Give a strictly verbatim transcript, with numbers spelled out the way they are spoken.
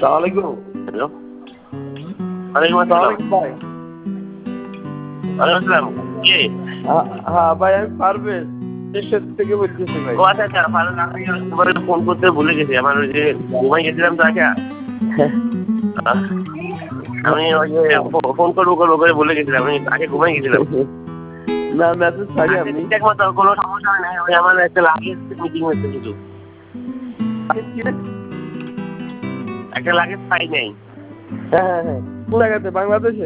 আসসালামু হ্যালো ওয়ালাইকুম আসসালাম ভাই। ওয়ালাইকুম আসসালাম কে? হ্যাঁ ভাই, আমি পারভেজ দেশের থেকে বলতেছি ভাই। ও আচ্ছা আচ্ছা ভালো আমি তোমার ফোন করতে ভুলে গেছি, আমার ওই যে ঘুমাই গেছিলাম তো আচ্ছা আমি ওই যে ফোন করবো করবো করে ভুলে গেছিলাম, আমি আগে ঘুমাই গেছিলাম। না মেসেজ পারি আপনি ঠিক মতো কোনো সমস্যা হয় না, ওই আমার একটা লাগেজ মিটিং হচ্ছে শুধু, একটা লাগেজ পাই নাই। হ্যাঁ হ্যাঁ হ্যাঁ কোন জায়গাতে? বাংলাদেশে?